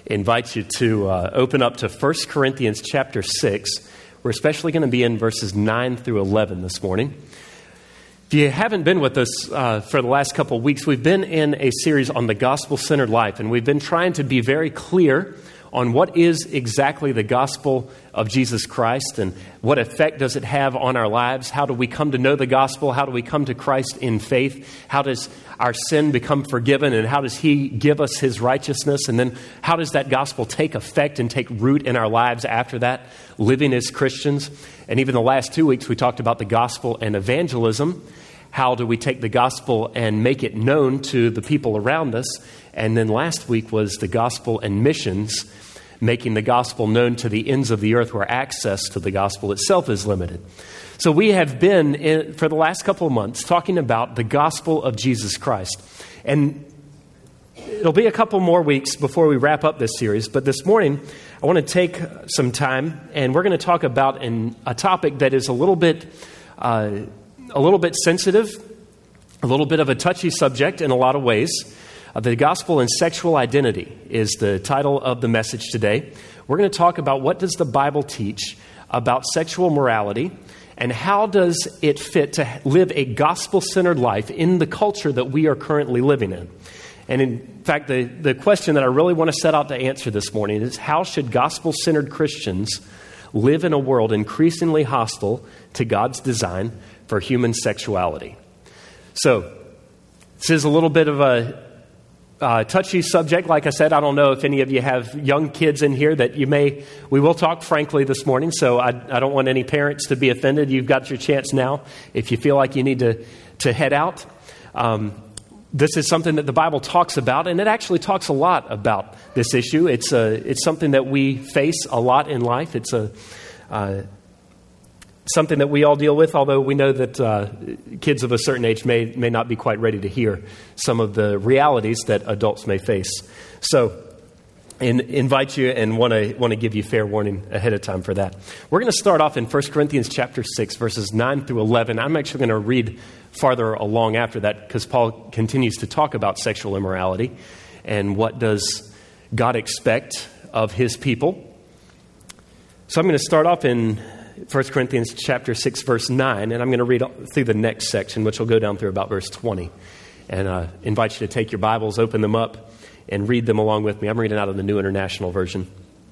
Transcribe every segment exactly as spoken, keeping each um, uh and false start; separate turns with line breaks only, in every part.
invite you to uh, open up to First Corinthians chapter six. We're especially going to be in verses nine through eleven this morning. If you haven't been with us uh, for the last couple of weeks, we've been in a series on the gospel-centered life, and we've been trying to be very clear on what is exactly the gospel of Jesus Christ and what effect does it have on our lives. How do we come to know the gospel? How do we come to Christ in faith? How does our sin become forgiven, and how does he give us his righteousness? And then how does that gospel take effect and take root in our lives after that, living as Christians? And even the last two weeks, we talked about the gospel and evangelism. How do we take the gospel and make it known to the people around us? And then last week was the gospel and missions, making the gospel known to the ends of the earth where access to the gospel itself is limited. So we have been, in, for the last couple of months, talking about the gospel of Jesus Christ. And it'll be a couple more weeks before we wrap up this series. But this morning, I want to take some time, and we're going to talk about an, a topic that is a little bit, uh, a little bit sensitive, a little bit of a touchy subject in a lot of ways. Uh, the gospel and sexual identity is the title of the message today. We're going to talk about what does the Bible teach about sexual morality, and how does it fit to live a gospel-centered life in the culture that we are currently living in. And in fact, the, the question that I really want to set out to answer this morning is, how should gospel-centered Christians live in a world increasingly hostile to God's design for human sexuality? So, this is a little bit of a Uh, touchy subject. Like I said, I don't know if any of you have young kids in here that you may, we will talk frankly this morning, so I, I don't want any parents to be offended. You've got your chance now if you feel like you need to, to head out. Um, this is something that the Bible talks about, and it actually talks a lot about this issue. It's a, it's something that we face a lot in life. It's a uh, something that we all deal with, although we know that uh, kids of a certain age may may not be quite ready to hear some of the realities that adults may face. So, in, invite you and want to want to give you fair warning ahead of time for that. We're going to start off in First Corinthians chapter six, verses nine through eleven. I'm actually going to read farther along after that because Paul continues to talk about sexual immorality and what does God expect of his people. So I'm going to start off in First Corinthians chapter six, verse nine, and I'm going to read through the next section, which will go down through about verse twenty. And uh, invite you to take your Bibles, open them up, and read them along with me. I'm reading out of the New International Version.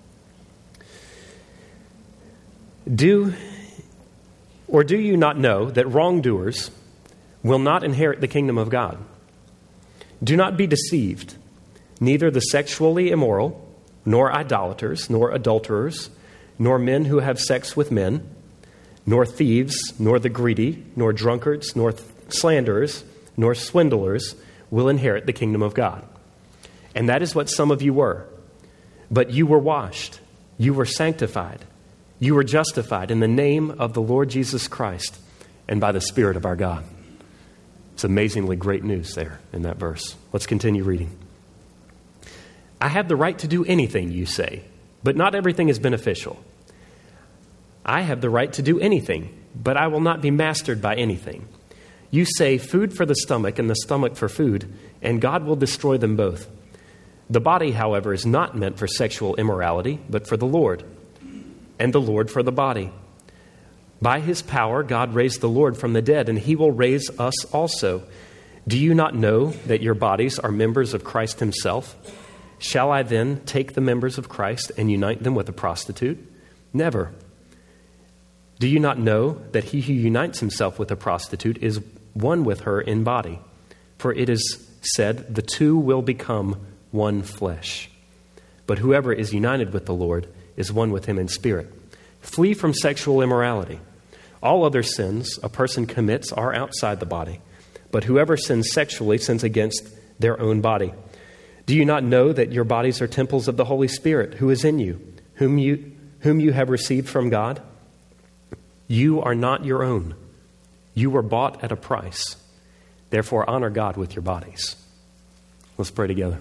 Do, or do you not know that wrongdoers will not inherit the kingdom of God? Do not be deceived. Neither the sexually immoral, nor idolaters, nor adulterers, nor men who have sex with men, nor thieves, nor the greedy, nor drunkards, nor th- slanderers, nor swindlers will inherit the kingdom of God. And that is what some of you were. But you were washed, you were sanctified, you were justified in the name of the Lord Jesus Christ and by the Spirit of our God. It's amazingly great news there in that verse. Let's continue reading. I have the right to do anything, you say, but not everything is beneficial. I have the right to do anything, but I will not be mastered by anything. You say food for the stomach and the stomach for food, and God will destroy them both. The body, however, is not meant for sexual immorality, but for the Lord, and the Lord for the body. By his power, God raised the Lord from the dead, and he will raise us also. Do you not know that your bodies are members of Christ himself? Shall I then take the members of Christ and unite them with a prostitute? Never. Do you not know that he who unites himself with a prostitute is one with her in body? For it is said, the two will become one flesh. But whoever is united with the Lord is one with him in spirit. Flee from sexual immorality. All other sins a person commits are outside the body, but whoever sins sexually sins against their own body. Do you not know that your bodies are temples of the Holy Spirit, who is in you, whom you, whom you have received from God? You are not your own. You were bought at a price. Therefore, honor God with your bodies. Let's pray together.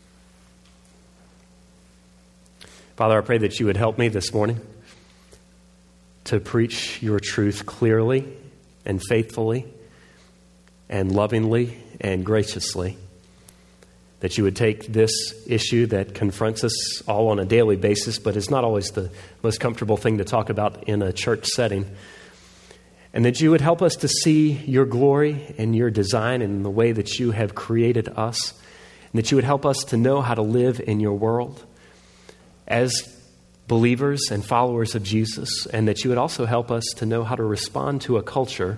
Father, I pray that you would help me this morning to preach your truth clearly and faithfully and lovingly and graciously. that you would take this issue that confronts us all on a daily basis, but is not always the most comfortable thing to talk about in a church setting, and that you would help us to see your glory and your design in the way that you have created us, and that you would help us to know how to live in your world as believers and followers of Jesus, and that you would also help us to know how to respond to a culture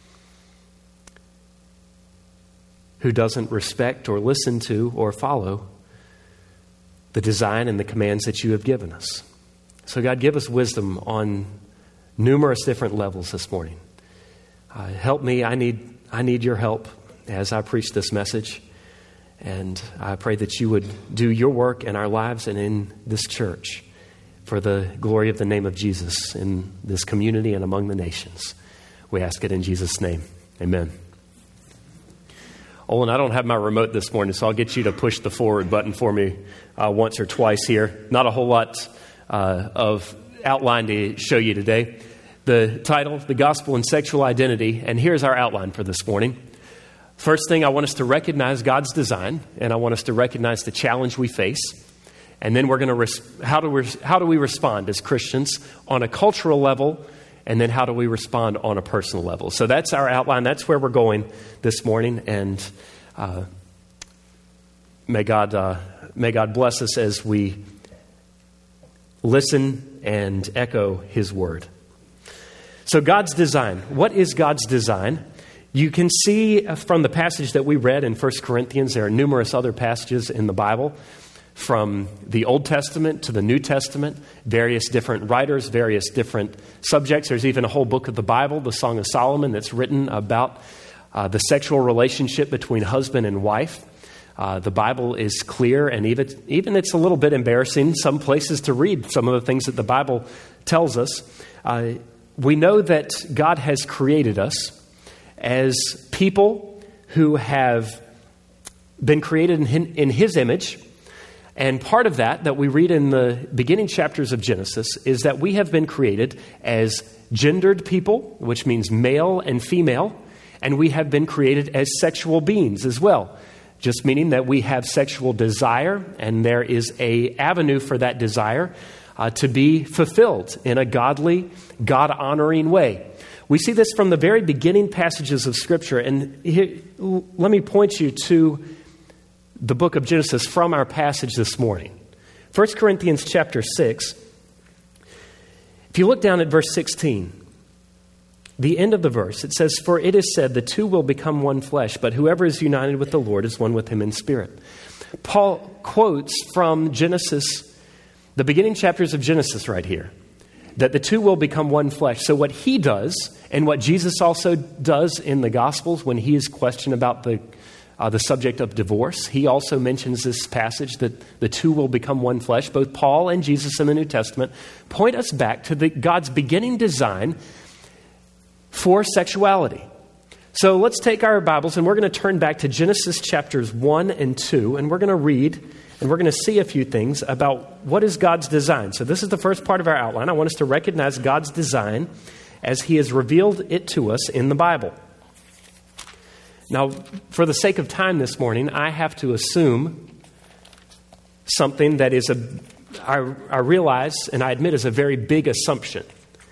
who doesn't respect or listen to or follow the design and the commands that you have given us. So God, give us wisdom on numerous different levels this morning. Uh, help me. I need I need your help as I preach this message. And I pray that you would do your work in our lives and in this church for the glory of the name of Jesus in this community and among the nations. We ask it in Jesus' name. Amen. Olin, I don't have my remote this morning, so I'll get you to push the forward button for me uh, once or twice here. Not a whole lot uh, of outline to show you today. The title, The Gospel and Sexual Identity, and here's our outline for this morning. First thing, I want us to recognize God's design, and I want us to recognize the challenge we face. And then we're going to, res- how do we, how do we respond as Christians on a cultural level, and then how do we respond on a personal level? So that's our outline. That's where we're going this morning, and uh, may God uh, may God bless us as we listen and echo His word. So God's design. What is God's design? You can see from the passage that we read in First Corinthians, there are numerous other passages in the Bible, from the Old Testament to the New Testament, various different writers, various different subjects. There's even a whole book of the Bible, the Song of Solomon, that's written about uh, the sexual relationship between husband and wife. Uh, the Bible is clear, and even, even it's a little bit embarrassing some places to read some of the things that the Bible tells us. Uh, we know that God has created us as people who have been created in, in His image. And part of that, that we read in the beginning chapters of Genesis, is that we have been created as gendered people, which means male and female, and we have been created as sexual beings as well, just meaning that we have sexual desire, and there is an avenue for that desire uh, to be fulfilled in a godly, God-honoring way. We see this from the very beginning passages of Scripture, and here, let me point you to the book of Genesis from our passage this morning. First Corinthians chapter six. If you look down at verse sixteen, the end of the verse, it says, "For it is said, the two will become one flesh, but whoever is united with the Lord is one with Him in spirit." Paul quotes from Genesis, the beginning chapters of Genesis right here, that the two will become one flesh. So what he does, and what Jesus also does in the Gospels when he is questioned about the uh, the subject of divorce, he also mentions this passage that the two will become one flesh. Both Paul and Jesus in the New Testament point us back to the, God's beginning design for sexuality. So let's take our Bibles and we're going to turn back to Genesis chapters one and two, and we're going to read and we're going to see a few things about what is God's design. So this is the first part of our outline. I want us to recognize God's design as He has revealed it to us in the Bible. Now, for the sake of time this morning, I have to assume something that is, a, I, I realize and I admit is a very big assumption.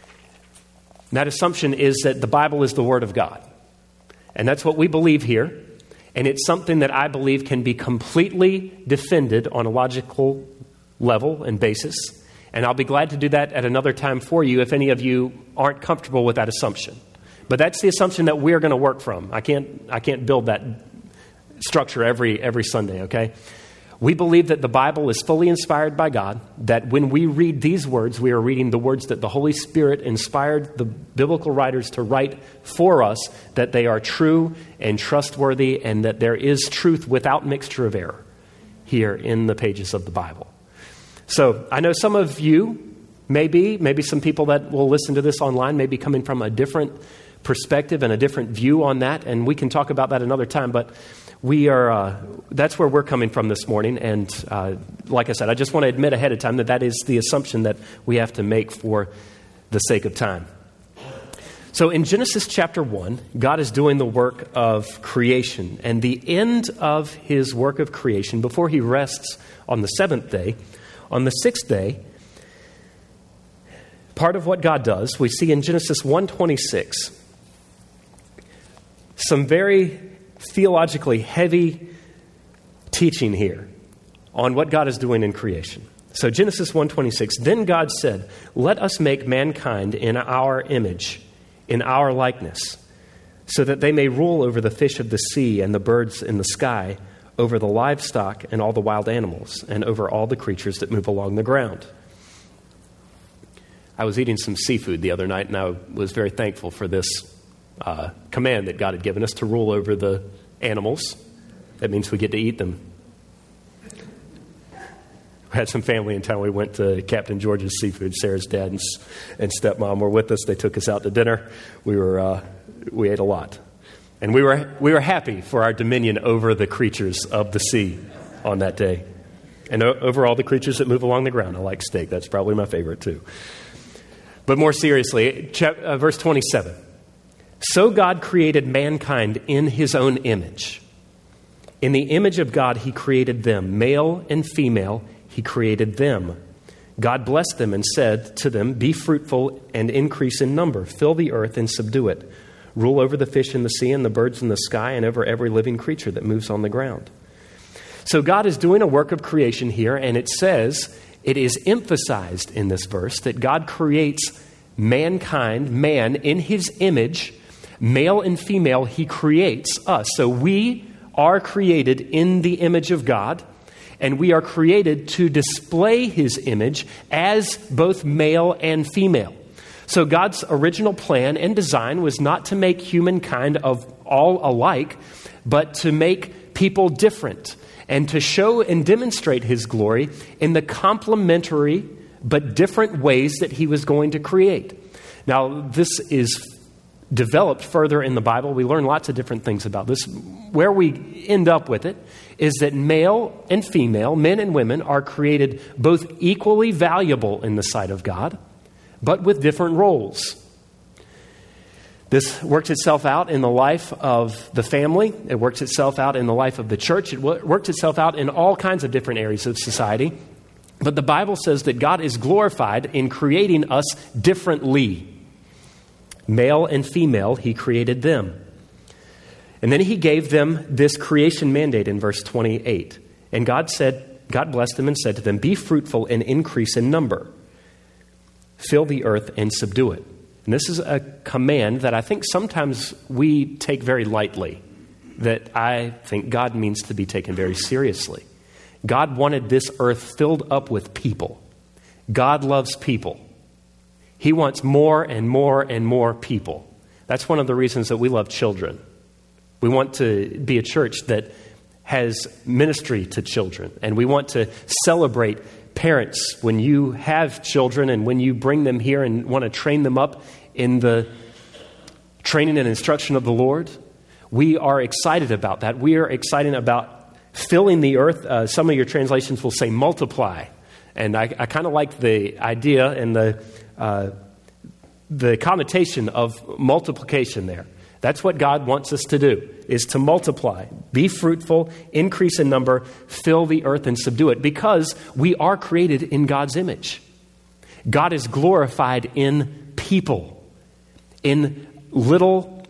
And that assumption is that the Bible is the Word of God. And that's what we believe here. And it's something that I believe can be completely defended on a logical level and basis. And I'll be glad to do that at another time for you if any of you aren't comfortable with that assumption. But that's the assumption that we're going to work from. I can't I can't build that structure every every Sunday, okay? We believe that the Bible is fully inspired by God, that when we read these words, we are reading the words that the Holy Spirit inspired the biblical writers to write for us, that they are true and trustworthy, and that there is truth without mixture of error here in the pages of the Bible. So I know some of you, maybe, maybe some people that will listen to this online may be coming from a different perspective and a different view on that, and we can talk about that another time, but we are, uh, that's where we're coming from this morning, and uh, like I said, I just want to admit ahead of time that that is the assumption that we have to make for the sake of time. So in Genesis chapter one, God is doing the work of creation. And the end of his work of creation, before he rests on the seventh day, on the sixth day, part of what God does, we see in Genesis one twenty-six, some very theologically heavy teaching here on what God is doing in creation. So Genesis one twenty-six, then God said, let us make mankind in our image, in our likeness, so that they may rule over the fish of the sea and the birds in the sky, over the livestock and all the wild animals, and over all the creatures that move along the ground. I was eating some seafood the other night, and I was very thankful for this uh, command that God had given us to rule over the animals. That means we get to eat them. We had some family in town. We went to Captain George's Seafood. Sarah's dad and, and stepmom were with us. They took us out to dinner. We were uh, we ate a lot, and we were we were happy for our dominion over the creatures of the sea on that day, and o- over all the creatures that move along the ground. I like steak. That's probably my favorite too. But more seriously, chap- uh, verse twenty-seven. So God created mankind in his own image. In the image of God, he created them, male and female. He created them. God blessed them and said to them, be fruitful and increase in number. Fill the earth and subdue it. Rule over the fish in the sea and the birds in the sky and over every living creature that moves on the ground. So God is doing a work of creation here, and it says, it is emphasized in this verse that God creates mankind, man, in his image, male and female, he creates us. So we are created in the image of God. And we are created to display his image as both male and female. So God's original plan and design was not to make humankind of all alike, but to make people different and to show and demonstrate his glory in the complementary but different ways that he was going to create. Now, this is developed further in the Bible. We learn lots of different things about this. Where we end up with it is that male and female, men and women, are created both equally valuable in the sight of God, but with different roles. This works itself out in the life of the family. It works itself out in the life of the church. It works itself out in all kinds of different areas of society. But the Bible says that God is glorified in creating us differently. Male and female, he created them. And then he gave them this creation mandate in verse twenty-eight. And God said, God blessed them and said to them, be fruitful and increase in number. Fill the earth and subdue it. And this is a command that I think sometimes we take very lightly, that I think God means to be taken very seriously. God wanted this earth filled up with people. God loves people. He wants more and more and more people. That's one of the reasons that we love children. We want to be a church that has ministry to children. And we want to celebrate parents when you have children and when you bring them here and want to train them up in the training and instruction of the Lord. We are excited about that. We are excited about filling the earth. Uh, some of your translations will say multiply. And I, I kind of like the idea and the Uh, the connotation of multiplication there. That's what God wants us to do, is to multiply, be fruitful, increase in number, fill the earth and subdue it, because we are created in God's image. God is glorified in people, in little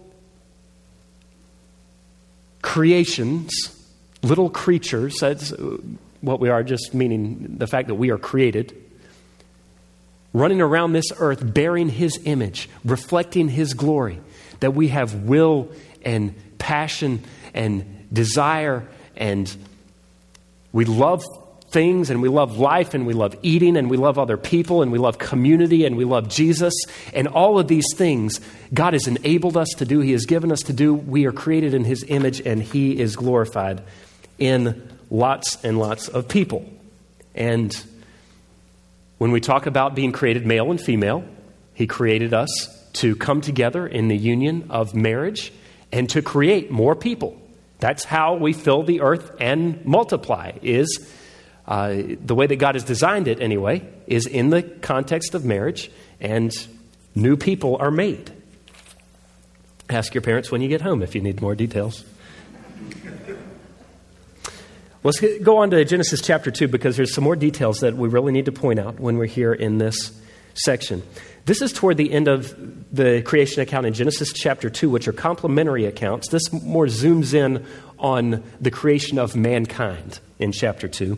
creations, little creatures. That's what we are, just meaning the fact that we are created, running around this earth, bearing his image, reflecting his glory, that we have will and passion and desire, and we love things, and we love life, and we love eating, and we love other people, and we love community, and we love Jesus. And all of these things God has enabled us to do. He has given us to do. We are created in his image, and he is glorified in lots and lots of people. And when we talk about being created male and female, he created us to come together in the union of marriage and to create more people. That's how we fill the earth and multiply, is uh, the way that God has designed it anyway, is in the context of marriage, and new people are made. Ask your parents when you get home if you need more details. Let's get, go on to Genesis chapter two, because there's some more details that we really need to point out when we're here in this section. This is toward the end of the creation account in Genesis chapter two, which are complementary accounts. This more zooms in on the creation of mankind in chapter two.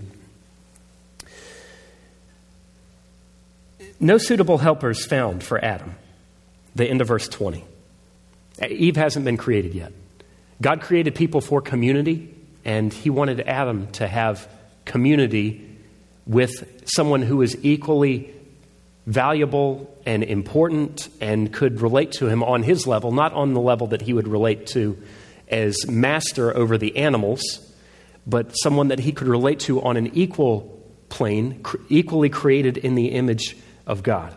No suitable helpers found for Adam. The end of verse twenty. Eve hasn't been created yet. God created people for community, and he wanted Adam to have community with someone who is equally valuable and important and could relate to him on his level, not on the level that he would relate to as master over the animals, but someone that he could relate to on an equal plane, equally created in the image of God.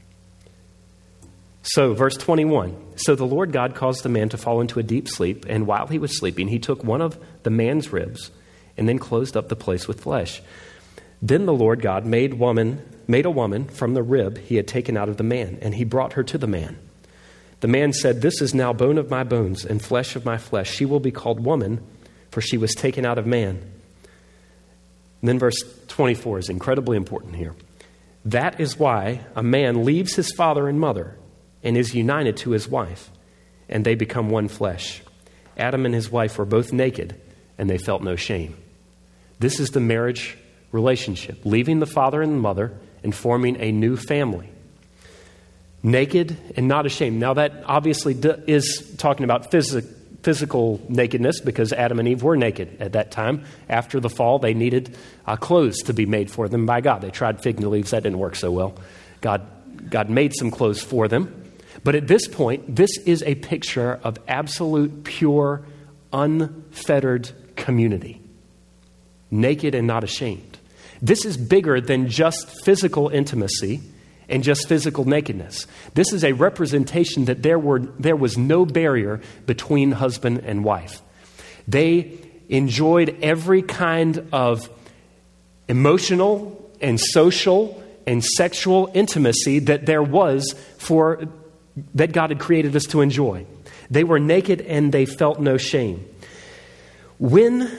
So, verse twenty-one, so the Lord God caused the man to fall into a deep sleep, and while he was sleeping, he took one of the man's ribs and then closed up the place with flesh. Then the Lord God made woman, made a woman from the rib he had taken out of the man, and he brought her to the man. The man said, "This is now bone of my bones and flesh of my flesh. She will be called woman, for she was taken out of man." And then verse twenty-four is incredibly important here. That is why a man leaves his father and mother and is united to his wife, and they become one flesh. Adam and his wife were both naked, and they felt no shame. This is the marriage relationship, leaving the father and the mother and forming a new family. Naked and not ashamed. Now that obviously is talking about phys- physical nakedness, because Adam and Eve were naked at that time. After the fall, they needed uh, clothes to be made for them by God. They tried fig leaves. That didn't work so well. God, God made some clothes for them. But at this point, this is a picture of absolute, pure, unfettered community. Naked and not ashamed. This is bigger than just physical intimacy and just physical nakedness. This is a representation that there were there was no barrier between husband and wife. They enjoyed every kind of emotional and social and sexual intimacy that there was for that God had created us to enjoy. They were naked and they felt no shame. When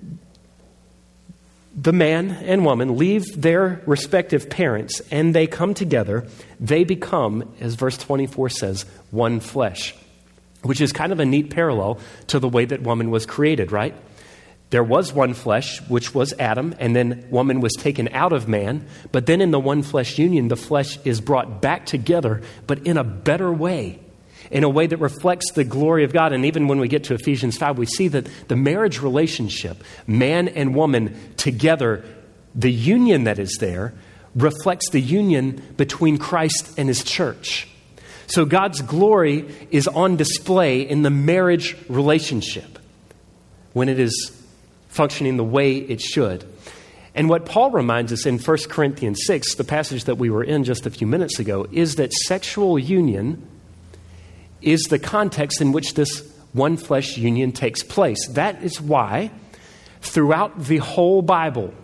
the man and woman leave their respective parents and they come together, they become, as verse twenty-four says, one flesh, which is kind of a neat parallel to the way that woman was created, right? There was one flesh, which was Adam, and then woman was taken out of man. But then in the one flesh union, the flesh is brought back together, but in a better way, in a way that reflects the glory of God. And even when we get to Ephesians five, we see that the marriage relationship, man and woman together, the union that is there, reflects the union between Christ and his church. So God's glory is on display in the marriage relationship when it is functioning the way it should. And what Paul reminds us in First Corinthians six, the passage that we were in just a few minutes ago, is that sexual union is the context in which this one flesh union takes place. That is why throughout the whole Bible,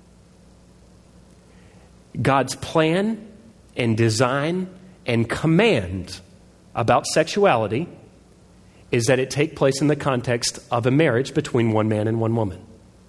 God's plan and design and command about sexuality is that it take place in the context of a marriage between one man and one woman.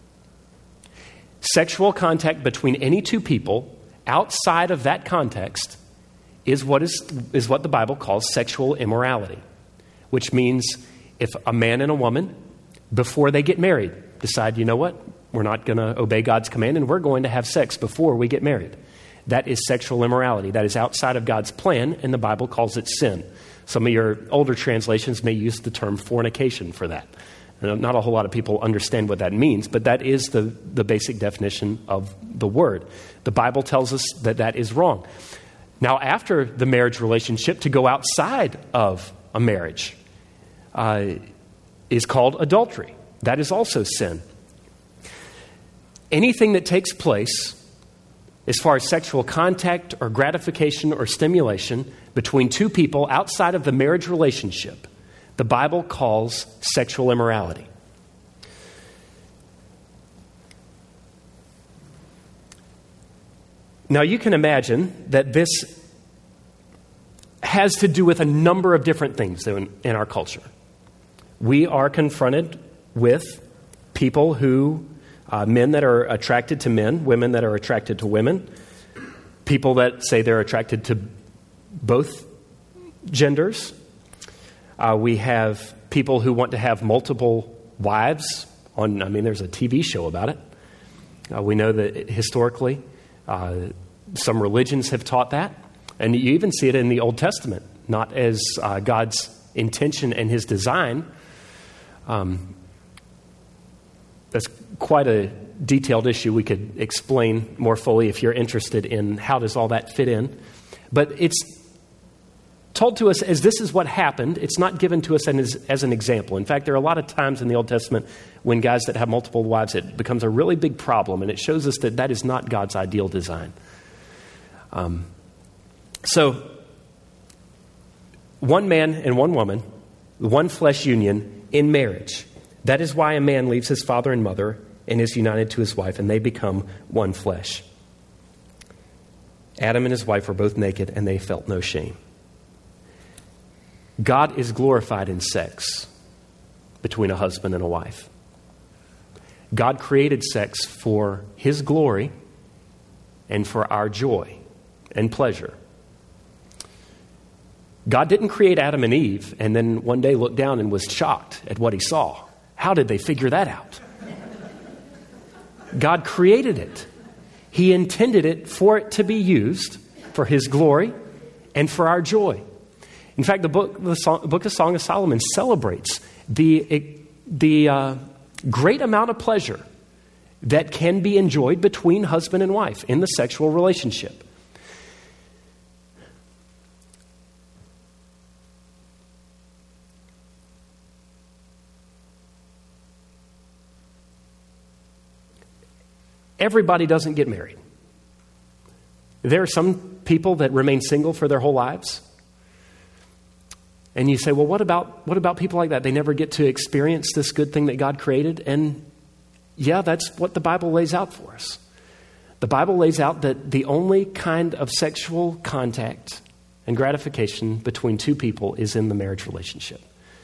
Sexual contact between any two people outside of that context is what is, is what the Bible calls sexual immorality, which means if a man and a woman, before they get married, decide, you know what, we're not going to obey God's command and we're going to have sex before we get married. That is sexual immorality. That is outside of God's plan, and the Bible calls it sin. Some of your older translations may use the term fornication for that. Not a whole lot of people understand what that means, but that is the, the basic definition of the word. The Bible tells us that that is wrong. Now, after the marriage relationship, to go outside of a marriage uh, is called adultery. That is also sin. Anything that takes place as far as sexual contact or gratification or stimulation between two people outside of the marriage relationship, the Bible calls sexual immorality. Now you can imagine that this has to do with a number of different things in, in our culture. We are confronted with people who, uh, men that are attracted to men, women that are attracted to women, people that say they're attracted to both genders. Uh, we have people who want to have multiple wives. On, I mean, there's a T V show about it. Uh, we know that historically, uh, some religions have taught that. And you even see it in the Old Testament, not as uh, God's intention and his design. Um, that's quite a detailed issue we could explain more fully if you're interested in how does all that fit in. But it's told to us as this is what happened. It's not given to us as, as an example. In fact, there are a lot of times in the Old Testament when guys that have multiple wives, it becomes a really big problem, and it shows us that that is not God's ideal design. Um, so, one man and one woman, one flesh union in marriage. That is why a man leaves his father and mother and is united to his wife, and they become one flesh. Adam and his wife were both naked, and they felt no shame. God is glorified in sex between a husband and a wife. God created sex for his glory and for our joy and pleasure. God didn't create Adam and Eve and then one day look down and was shocked at what he saw. How did they figure that out? God created it. He intended it for it to be used for his glory and for our joy. In fact, the book, the song, book of Song of Solomon celebrates the, the uh, great amount of pleasure that can be enjoyed between husband and wife in the sexual relationship. Everybody doesn't get married. There are some people that remain single for their whole lives. And you say, well, what about what about people like that? They never get to experience this good thing that God created. And yeah, that's what the Bible lays out for us. The Bible lays out that the only kind of sexual contact and gratification between two people is in the marriage relationship.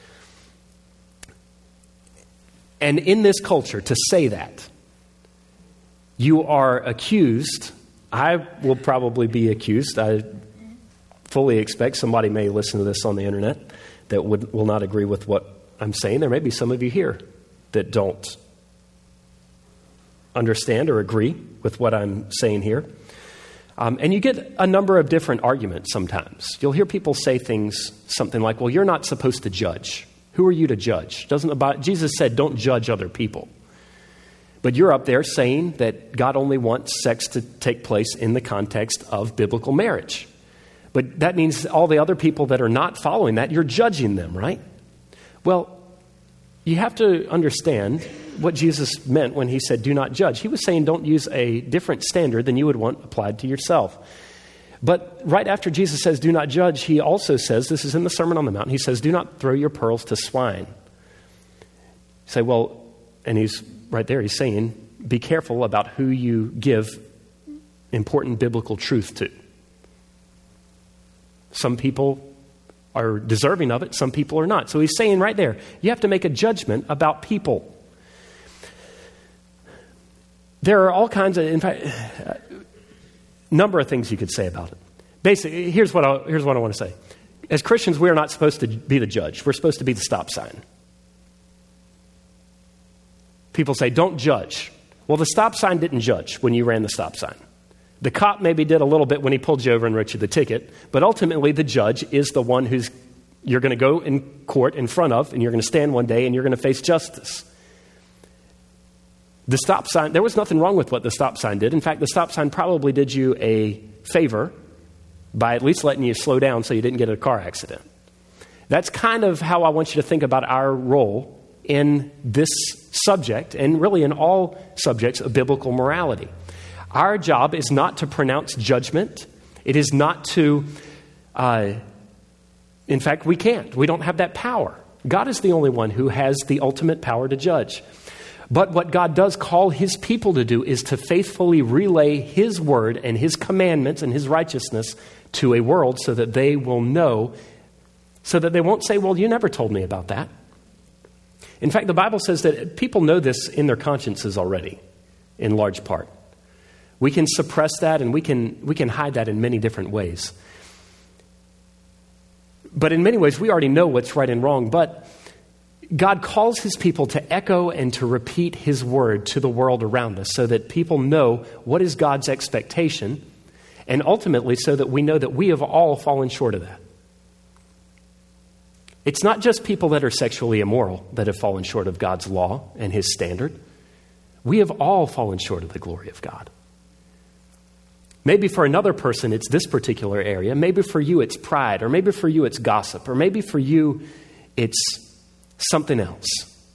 And in this culture, to say that, you are accused, I will probably be accused, I fully expect somebody may listen to this on the internet that would will not agree with what I'm saying. There may be some of you here that don't understand or agree with what I'm saying here. Um, and you get a number of different arguments sometimes. You'll hear people say things, something like, well, you're not supposed to judge. Who are you to judge? Doesn't the Bible, Jesus said, don't judge other people. But you're up there saying that God only wants sex to take place in the context of biblical marriage. But that means all the other people that are not following that, you're judging them, right? Well, you have to understand what Jesus meant when he said, do not judge. He was saying don't use a different standard than you would want applied to yourself. But right after Jesus says, do not judge, he also says, this is in the Sermon on the Mount, he says, do not throw your pearls to swine. You say, well, and he's right there, he's saying, be careful about who you give important biblical truth to. Some people are deserving of it, some people are not. So he's saying right there, you have to make a judgment about people. There are all kinds of, in fact, a number of things you could say about it. Basically, here's what I, here's what I want to say. As Christians, we are not supposed to be the judge. We're supposed to be the stop sign. People say, don't judge. Well, the stop sign didn't judge when you ran the stop sign. The cop maybe did a little bit when he pulled you over and wrote you the ticket, but ultimately the judge is the one who's you're going to go in court in front of, and you're going to stand one day and you're going to face justice. The stop sign, there was nothing wrong with what the stop sign did. In fact, the stop sign probably did you a favor by at least letting you slow down so you didn't get in a car accident. That's kind of how I want you to think about our role in this subject, and really in all subjects of biblical morality. Our job is not to pronounce judgment. It is not to, uh, in fact, we can't. We don't have that power. God is the only one who has the ultimate power to judge. But what God does call his people to do is to faithfully relay his word and his commandments and his righteousness to a world so that they will know, so that they won't say, well, you never told me about that. In fact, the Bible says that people know this in their consciences already, in large part. We can suppress that and we can we can hide that in many different ways. But in many ways, we already know what's right and wrong. But God calls his people to echo and to repeat his word to the world around us so that people know what is God's expectation, and ultimately so that we know that we have all fallen short of that. It's not just people that are sexually immoral that have fallen short of God's law and his standard. We have all fallen short of the glory of God. Maybe for another person, it's this particular area. Maybe for you, it's pride. Or maybe for you, it's gossip. Or maybe for you, it's something else.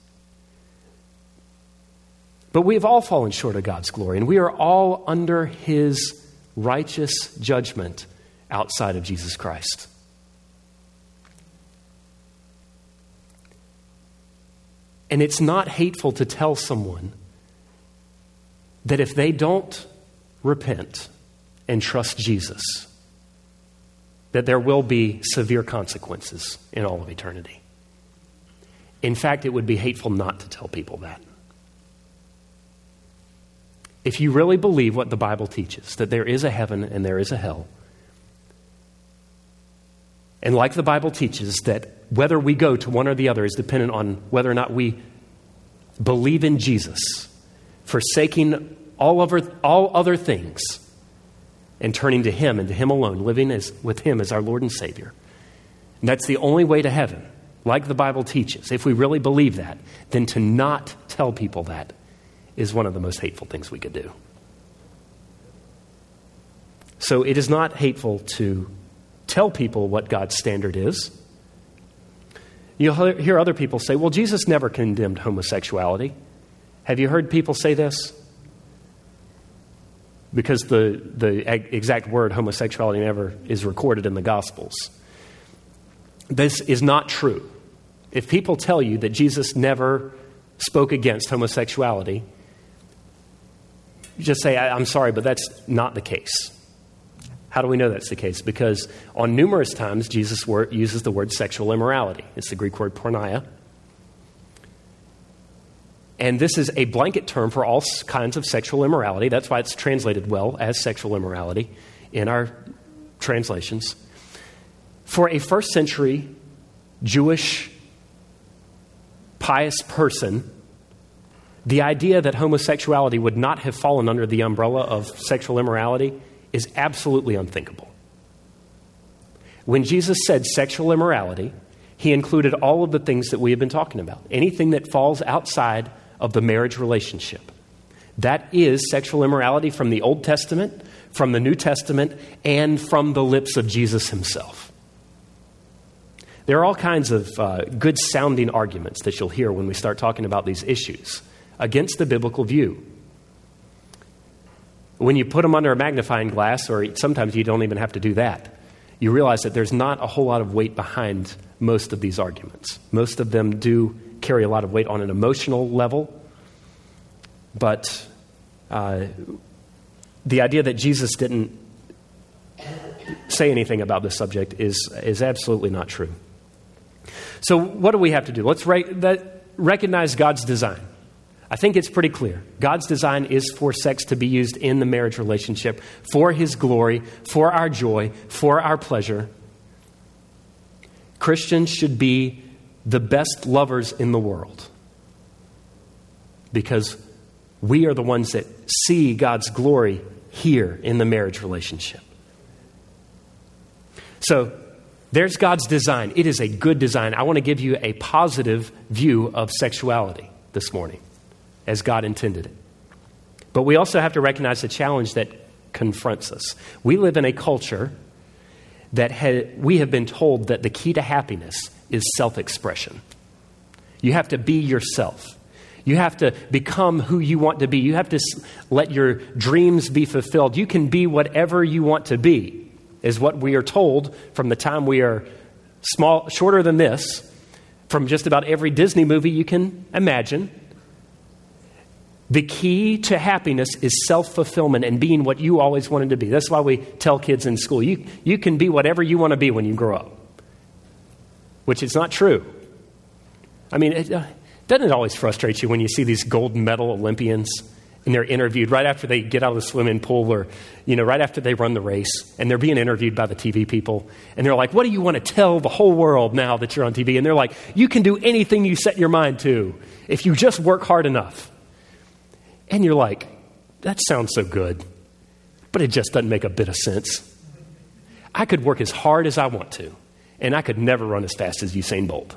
But we have all fallen short of God's glory. And we are all under his righteous judgment outside of Jesus Christ. And it's not hateful to tell someone that if they don't repent and trust Jesus, that there will be severe consequences in all of eternity. In fact, it would be hateful not to tell people that. If you really believe what the Bible teaches, that there is a heaven and there is a hell, and like the Bible teaches that whether we go to one or the other is dependent on whether or not we believe in Jesus, forsaking all other, all other things and turning to him and to him alone, living as, with him as our Lord and Savior. And that's the only way to heaven, like the Bible teaches. If we really believe that, then to not tell people that is one of the most hateful things we could do. So it is not hateful to tell people what God's standard is. You'll hear other people say, well, Jesus never condemned homosexuality. Have you heard people say this? Because the, the exact word homosexuality never is recorded in the Gospels. This is not true. If people tell you that Jesus never spoke against homosexuality, you just say, I'm sorry, but that's not the case. How do we know that's the case? Because on numerous times, Jesus word, uses the word sexual immorality. It's the Greek word porneia. And this is a blanket term for all kinds of sexual immorality. That's why it's translated well as sexual immorality in our translations. For a first century Jewish pious person, the idea that homosexuality would not have fallen under the umbrella of sexual immorality is absolutely unthinkable. When Jesus said sexual immorality, he included all of the things that we have been talking about. Anything that falls outside of the marriage relationship. That is sexual immorality from the Old Testament, from the New Testament, and from the lips of Jesus himself. There are all kinds of uh, good sounding arguments that you'll hear when we start talking about these issues against the biblical view. When you put them under a magnifying glass, or sometimes you don't even have to do that, you realize that there's not a whole lot of weight behind most of these arguments. Most of them do carry a lot of weight on an emotional level, but uh, the idea that Jesus didn't say anything about this subject is, is absolutely not true. So what do we have to do? Let's re- that, recognize God's design. I think it's pretty clear. God's design is for sex to be used in the marriage relationship for his glory, for our joy, for our pleasure. Christians should be the best lovers in the world because we are the ones that see God's glory here in the marriage relationship. So there's God's design. It is a good design. I want to give you a positive view of sexuality this morning, as God intended it. But we also have to recognize the challenge that confronts us. We live in a culture that ha- we have been told that the key to happiness is self-expression. You have to be yourself. You have to become who you want to be. You have to s- let your dreams be fulfilled. You can be whatever you want to be, is what we are told from the time we are small, shorter than this, from just about every Disney movie you can imagine. The key to happiness is self-fulfillment and being what you always wanted to be. That's why we tell kids in school, you, you can be whatever you want to be when you grow up, which is not true. I mean, it, uh, doesn't it always frustrate you when you see these gold medal Olympians and they're interviewed right after they get out of the swimming pool or, you know, right after they run the race and they're being interviewed by the T V people and they're like, what do you want to tell the whole world now that you're on T V? And they're like, you can do anything you set your mind to if you just work hard enough. And you're like, that sounds so good, but it just doesn't make a bit of sense. I could work as hard as I want to, and I could never run as fast as Usain Bolt.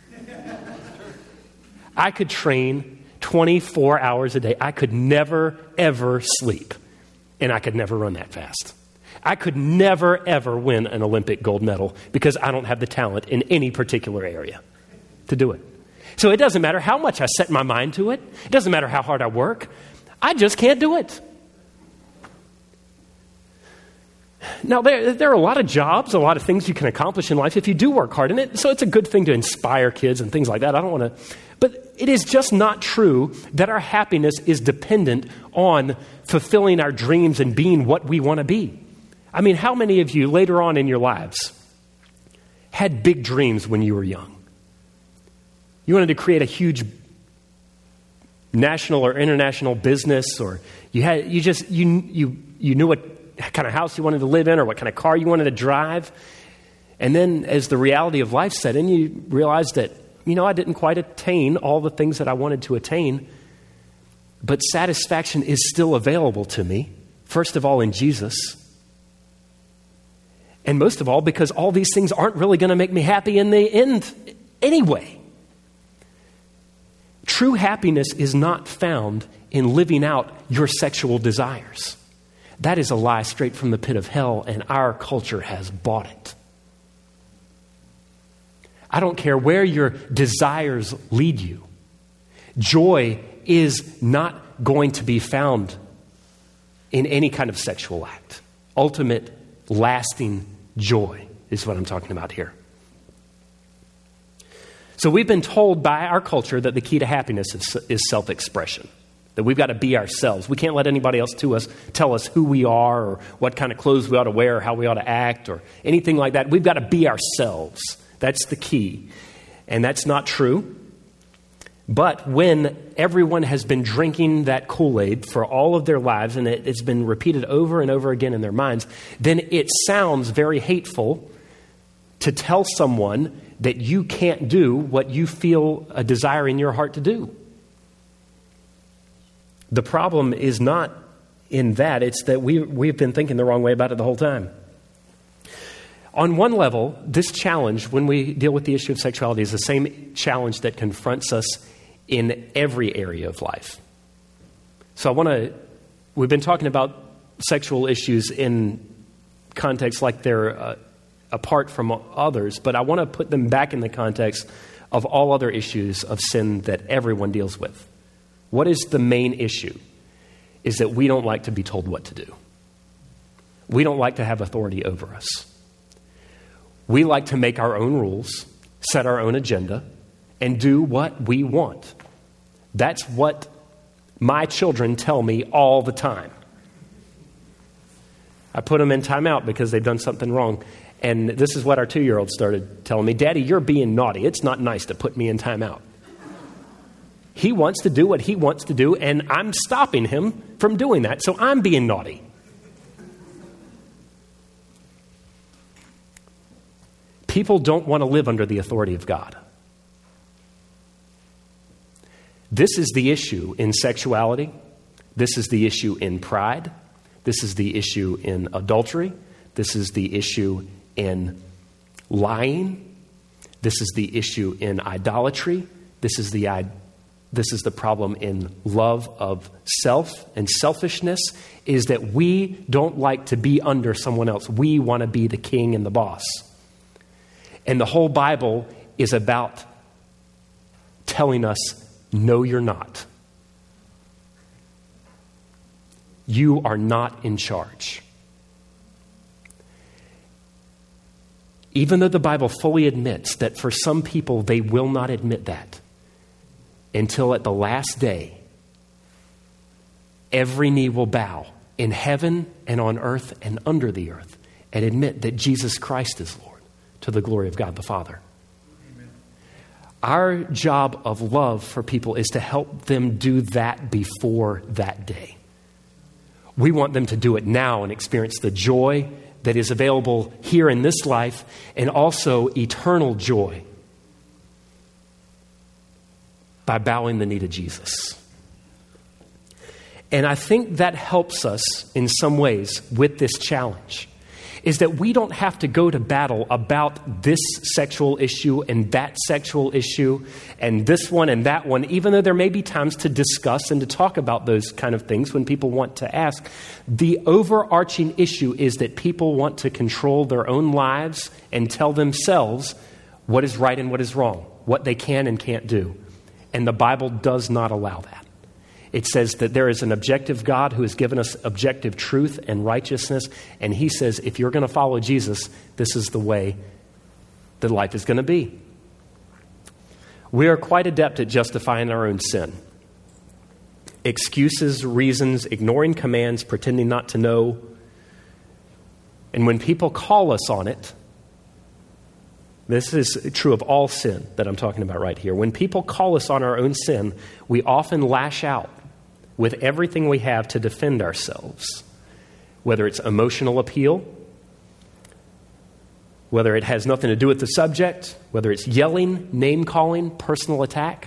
I could train twenty-four hours a day. I could never, ever sleep, and I could never run that fast. I could never, ever win an Olympic gold medal because I don't have the talent in any particular area to do it. So it doesn't matter how much I set my mind to it. It doesn't matter how hard I work. I just can't do it. Now, there, there are a lot of jobs, a lot of things you can accomplish in life if you do work hard in it. So it's a good thing to inspire kids and things like that. I don't want to, but it is just not true that our happiness is dependent on fulfilling our dreams and being what we want to be. I mean, how many of you later on in your lives had big dreams when you were young? You wanted to create a huge national or international business, or you had you just you you you knew what kind of house you wanted to live in or what kind of car you wanted to drive. And then as the reality of life set in, you realized that, you know, I didn't quite attain all the things that I wanted to attain, but satisfaction is still available to me, first of all in Jesus, and most of all because all these things aren't really going to make me happy in the end anyway. True happiness is not found in living out your sexual desires. That is a lie straight from the pit of hell, and our culture has bought it. I don't care where your desires lead you. Joy is not going to be found in any kind of sexual act. Ultimate, lasting joy is what I'm talking about here. So we've been told by our culture that the key to happiness is, is self-expression, that we've got to be ourselves. We can't let anybody else to us tell us who we are or what kind of clothes we ought to wear or how we ought to act or anything like that. We've got to be ourselves. That's the key. And that's not true. But when everyone has been drinking that Kool-Aid for all of their lives and it, it's been repeated over and over again in their minds, then it sounds very hateful to tell someone that you can't do what you feel a desire in your heart to do. The problem is not in that. It's that we, we've been thinking the wrong way about it the whole time. On one level, this challenge, when we deal with the issue of sexuality, is the same challenge that confronts us in every area of life. So I want to, we've been talking about sexual issues in contexts like they're uh, apart from others, but I want to put them back in the context of all other issues of sin that everyone deals with. What is the main issue? Is that we don't like to be told what to do. We don't like to have authority over us. We like to make our own rules, set our own agenda, and do what we want. That's what my children tell me all the time. I put them in timeout because they've done something wrong. And this is what our two-year-old started telling me. Daddy, you're being naughty. It's not nice to put me in timeout. He wants to do what he wants to do, and I'm stopping him from doing that. So I'm being naughty. People don't want to live under the authority of God. This is the issue in sexuality. This is the issue in pride. This is the issue in adultery. This is the issue in lying. This is the issue in idolatry. This is the this is the problem in love of self and selfishness, is that we don't like to be under someone else. We want to be the king and the boss. And the whole Bible is about telling us, no, you're not. You are not in charge. Even though the Bible fully admits that for some people they will not admit that until at the last day every knee will bow in heaven and on earth and under the earth and admit that Jesus Christ is Lord, to the glory of God the Father. Amen. Our job of love for people is to help them do that before that day. We want them to do it now and experience the joy that is available here in this life and also eternal joy by bowing the knee to Jesus. And I think that helps us in some ways with this challenge, is that we don't have to go to battle about this sexual issue and that sexual issue and this one and that one, even though there may be times to discuss and to talk about those kind of things when people want to ask. The overarching issue is that people want to control their own lives and tell themselves what is right and what is wrong, what they can and can't do. And the Bible does not allow that. It says that there is an objective God who has given us objective truth and righteousness. And he says, if you're going to follow Jesus, this is the way that life is going to be. We are quite adept at justifying our own sin. Excuses, reasons, ignoring commands, pretending not to know. And when people call us on it, this is true of all sin that I'm talking about right here. When people call us on our own sin, we often lash out with everything we have to defend ourselves, whether it's emotional appeal, whether it has nothing to do with the subject, whether it's yelling, name-calling, personal attack.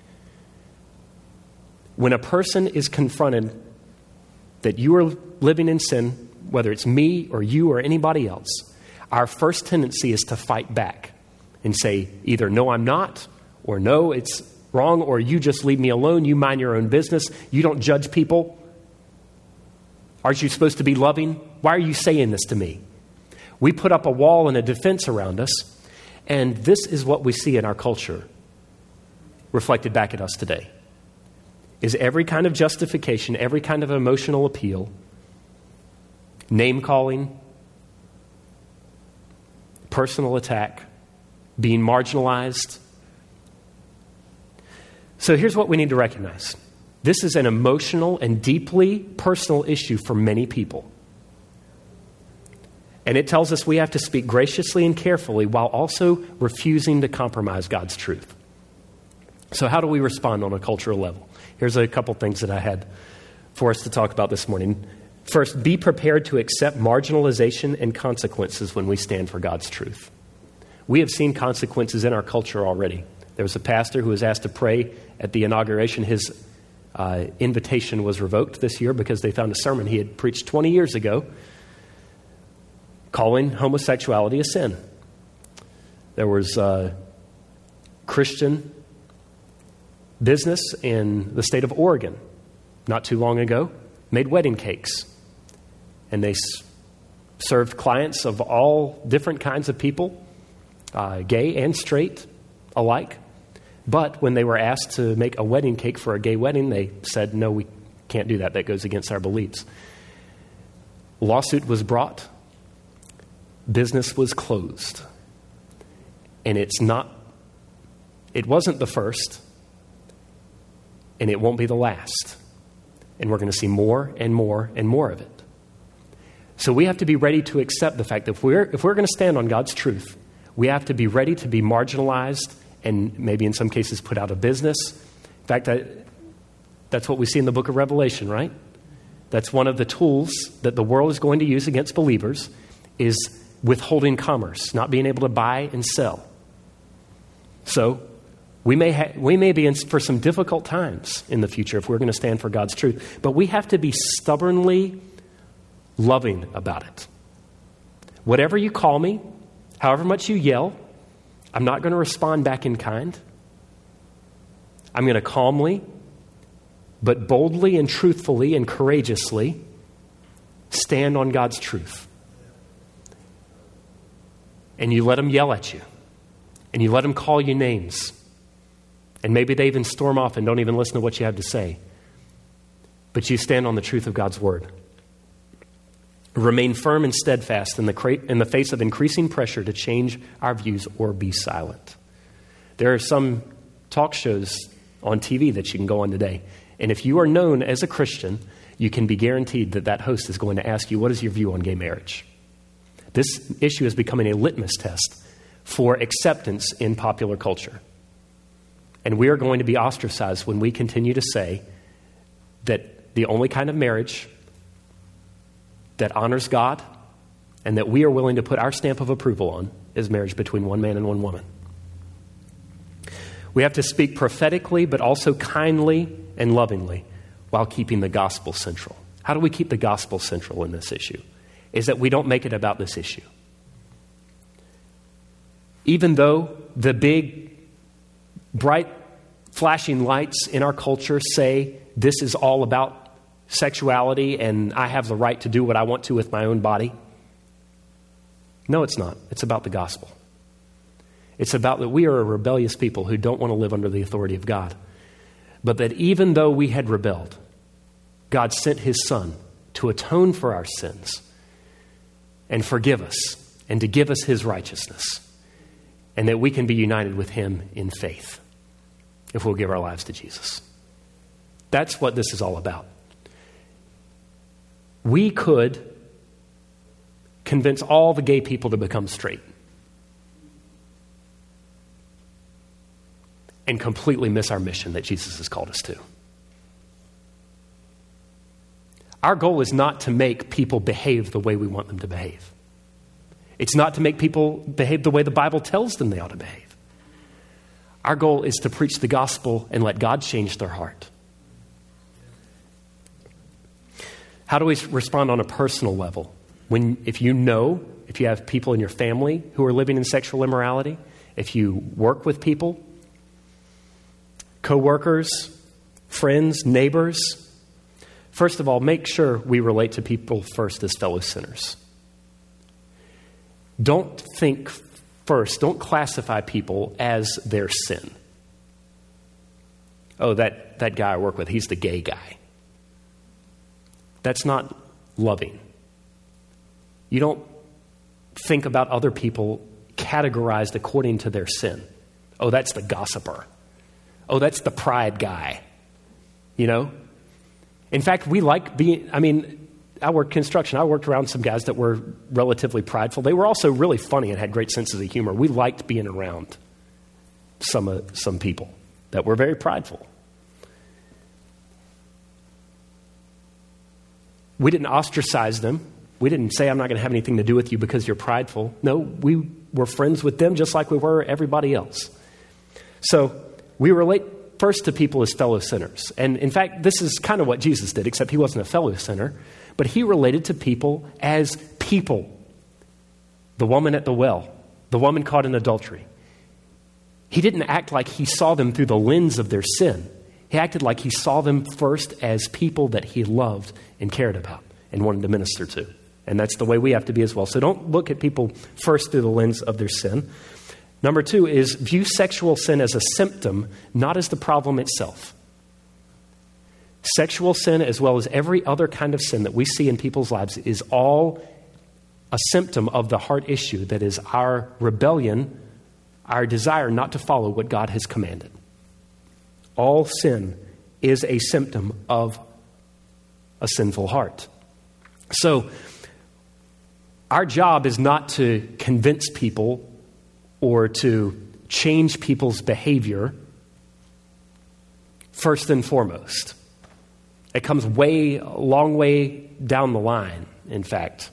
When a person is confronted that you are living in sin, whether it's me or you or anybody else, our first tendency is to fight back and say either, no, I'm not, or no, it's wrong, or you just leave me alone, you mind your own business, you don't judge people. Aren't you supposed to be loving? Why are you saying this to me? We put up a wall and a defense around us, and this is what we see in our culture reflected back at us today, is every kind of justification, every kind of emotional appeal, name-calling, personal attack, being marginalized. So here's what we need to recognize. This is an emotional and deeply personal issue for many people. And it tells us we have to speak graciously and carefully while also refusing to compromise God's truth. So how do we respond on a cultural level? Here's a couple things that I had for us to talk about this morning. First, be prepared to accept marginalization and consequences when we stand for God's truth. We have seen consequences in our culture already. There was a pastor who was asked to pray at the inauguration. His uh, invitation was revoked this year because they found a sermon he had preached twenty years ago calling homosexuality a sin. There was a Christian business in the state of Oregon not too long ago, made wedding cakes. And they s- served clients of all different kinds of people, uh, gay and straight alike. But when they were asked to make a wedding cake for a gay wedding, they said, no, we can't do that. That goes against our beliefs. Lawsuit was brought. Business was closed. And it's not, it wasn't the first, and it won't be the last. And we're going to see more and more and more of it. So we have to be ready to accept the fact that if we're, if we're going to stand on God's truth, we have to be ready to be marginalized and maybe in some cases put out of business. In fact, I, that's what we see in the book of Revelation, right? That's one of the tools that the world is going to use against believers, is withholding commerce, not being able to buy and sell. So we may ha- we may be in for some difficult times in the future if we're going to stand for God's truth, but we have to be stubbornly loving about it. Whatever you call me, however much you yell, I'm not going to respond back in kind. I'm going to calmly, but boldly and truthfully and courageously stand on God's truth. And you let them yell at you. And you let them call you names. And maybe they even storm off and don't even listen to what you have to say. But you stand on the truth of God's word. Remain firm and steadfast in the, cra- in the face of increasing pressure to change our views or be silent. There are some talk shows on T V that you can go on today. And if you are known as a Christian, you can be guaranteed that that host is going to ask you, what is your view on gay marriage? This issue is becoming a litmus test for acceptance in popular culture. And we are going to be ostracized when we continue to say that the only kind of marriage that honors God and that we are willing to put our stamp of approval on is marriage between one man and one woman. We have to speak prophetically, but also kindly and lovingly while keeping the gospel central. How do we keep the gospel central in this issue? Is that we don't make it about this issue. Even though the big, bright, flashing lights in our culture say this is all about sexuality and I have the right to do what I want to with my own body. No, it's not. It's about the gospel. It's about that we are a rebellious people who don't want to live under the authority of God. But that even though we had rebelled, God sent his Son to atone for our sins and forgive us and to give us his righteousness. And that we can be united with him in faith if we'll give our lives to Jesus. That's what this is all about. We could convince all the gay people to become straight and completely miss our mission that Jesus has called us to. Our goal is not to make people behave the way we want them to behave. It's not to make people behave the way the Bible tells them they ought to behave. Our goal is to preach the gospel and let God change their heart. How do we respond on a personal level? When, if you know, if you have people in your family who are living in sexual immorality, if you work with people, co-workers, friends, neighbors, first of all, make sure we relate to people first as fellow sinners. Don't think first, don't classify people as their sin. Oh, that, that guy I work with, he's the gay guy. That's not loving. You don't think about other people categorized according to their sin. Oh, that's the gossiper. Oh, that's the pride guy. You know? In fact, we like being, I mean, I worked construction. I worked around some guys that were relatively prideful. They were also really funny and had great senses of humor. We liked being around some, uh, some people that were very prideful. We didn't ostracize them. We didn't say, I'm not going to have anything to do with you because you're prideful. No, we were friends with them just like we were everybody else. So we relate first to people as fellow sinners. And in fact, this is kind of what Jesus did, except he wasn't a fellow sinner, but he related to people as people. The woman at the well, the woman caught in adultery. He didn't act like he saw them through the lens of their sin. He acted like he saw them first as people that he loved and cared about and wanted to minister to. And that's the way we have to be as well. So don't look at people first through the lens of their sin. Number two is view sexual sin as a symptom, not as the problem itself. Sexual sin, as well as every other kind of sin that we see in people's lives, is all a symptom of the heart issue that is our rebellion, our desire not to follow what God has commanded. All sin is a symptom of a sinful heart. So, our job is not to convince people or to change people's behavior first and foremost. It comes way, a long way down the line, in fact.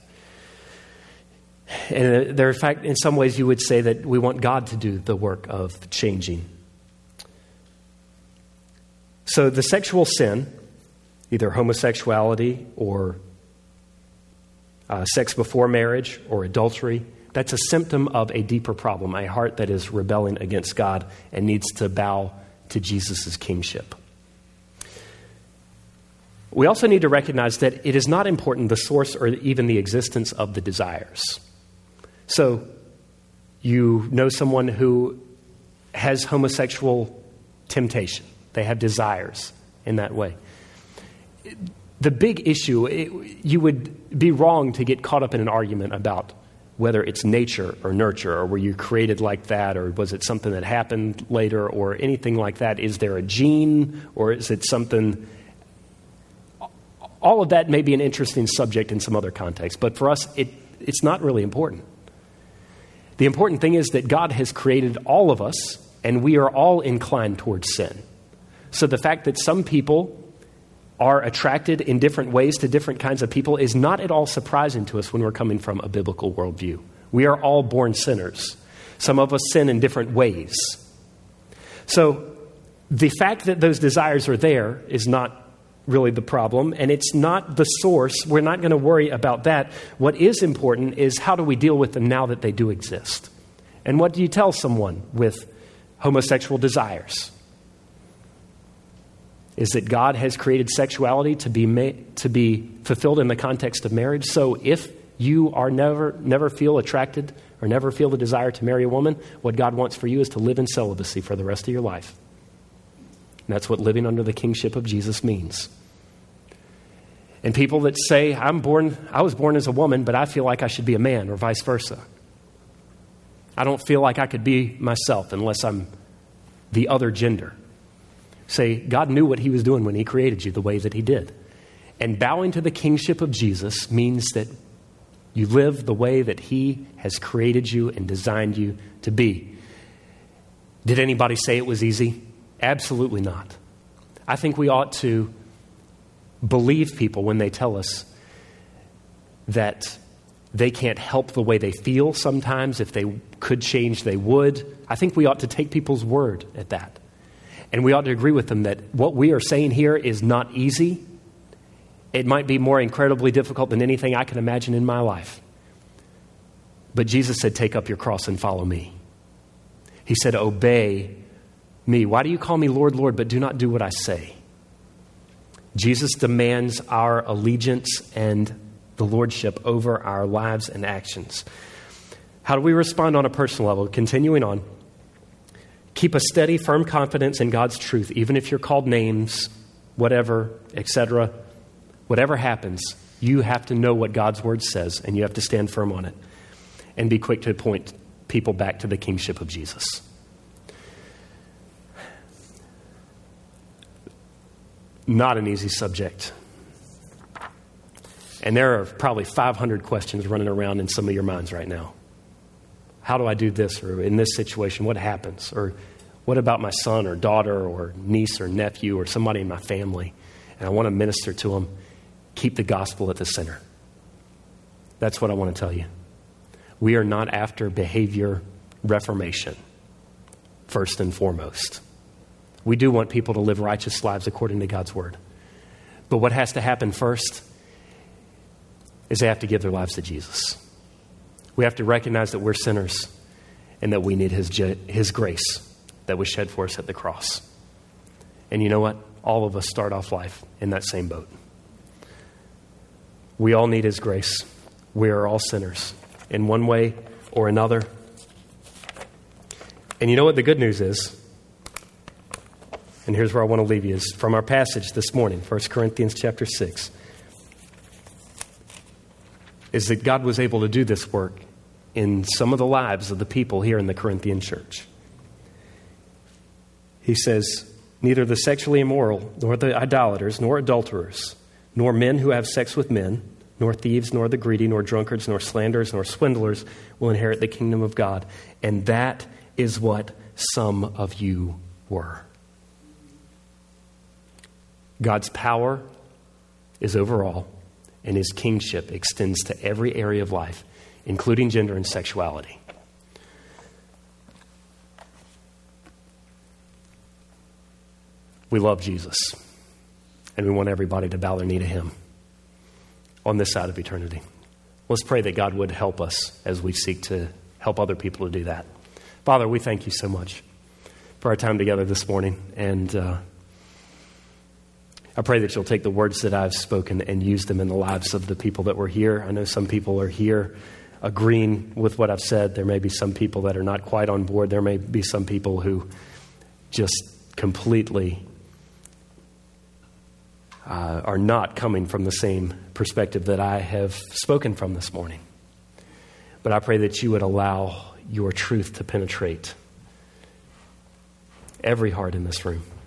And there, in fact, in some ways you would say that we want God to do the work of changing. So the sexual sin, either homosexuality or uh, sex before marriage or adultery, that's a symptom of a deeper problem, a heart that is rebelling against God and needs to bow to Jesus' kingship. We also need to recognize that it is not important the source or even the existence of the desires. So you know someone who has homosexual temptation. They have desires in that way. The big issue, it, you would be wrong to get caught up in an argument about whether it's nature or nurture, or were you created like that, or was it something that happened later, or anything like that. Is there a gene, or is it something? All of that may be an interesting subject in some other context, but for us, it, it's not really important. The important thing is that God has created all of us, and we are all inclined towards sin. So the fact that some people are attracted in different ways to different kinds of people is not at all surprising to us when we're coming from a biblical worldview. We are all born sinners. Some of us sin in different ways. So the fact that those desires are there is not really the problem, and it's not the source. We're not going to worry about that. What is important is how do we deal with them now that they do exist? And what do you tell someone with homosexual desires? Is that God has created sexuality to be ma- to be fulfilled in the context of marriage. So if you are never never feel attracted or never feel the desire to marry a woman, what God wants for you is to live in celibacy for the rest of your life. And that's what living under the kingship of Jesus means. And people that say, I'm born, I was born as a woman, but I feel like I should be a man, or vice versa. I don't feel like I could be myself unless I'm the other gender. Say, God knew what he was doing when he created you the way that he did. And bowing to the kingship of Jesus means that you live the way that he has created you and designed you to be. Did anybody say it was easy? Absolutely not. I think we ought to believe people when they tell us that they can't help the way they feel sometimes. If they could change, they would. I think we ought to take people's word at that. And we ought to agree with them that what we are saying here is not easy. It might be more incredibly difficult than anything I can imagine in my life. But Jesus said, take up your cross and follow me. He said, obey me. Why do you call me Lord, Lord, but do not do what I say? Jesus demands our allegiance and the lordship over our lives and actions. How do we respond on a personal level? Continuing on. Keep a steady, firm confidence in God's truth, even if you're called names, whatever, et cetera. Whatever happens, you have to know what God's word says, and you have to stand firm on it. And be quick to point people back to the kingship of Jesus. Not an easy subject. And there are probably five hundred questions running around in some of your minds right now. How do I do this? Or in this situation, what happens? Or what about my son or daughter or niece or nephew or somebody in my family? And I want to minister to them. Keep the gospel at the center. That's what I want to tell you. We are not after behavior reformation, first and foremost. We do want people to live righteous lives according to God's word. But what has to happen first is they have to give their lives to Jesus. We have to recognize that we're sinners and that we need his, his grace that was shed for us at the cross. And you know what? All of us start off life in that same boat. We all need his grace. We are all sinners in one way or another. And you know what the good news is? And here's where I want to leave you, is from our passage this morning, First Corinthians chapter six, is that God was able to do this work in some of the lives of the people here in the Corinthian church. He says, neither the sexually immoral, nor the idolaters, nor adulterers, nor men who have sex with men, nor thieves, nor the greedy, nor drunkards, nor slanderers, nor swindlers will inherit the kingdom of God. And that is what some of you were. God's power is over all, and his kingship extends to every area of life, including gender and sexuality. We love Jesus, and we want everybody to bow their knee to him on this side of eternity. Let's pray that God would help us as we seek to help other people to do that. Father, we thank you so much for our time together this morning, and uh, I pray that you'll take the words that I've spoken and use them in the lives of the people that were here. I know some people are here agreeing with what I've said. There may be some people that are not quite on board. There may be some people who just completely uh, are not coming from the same perspective that I have spoken from this morning. But I pray that you would allow your truth to penetrate every heart in this room.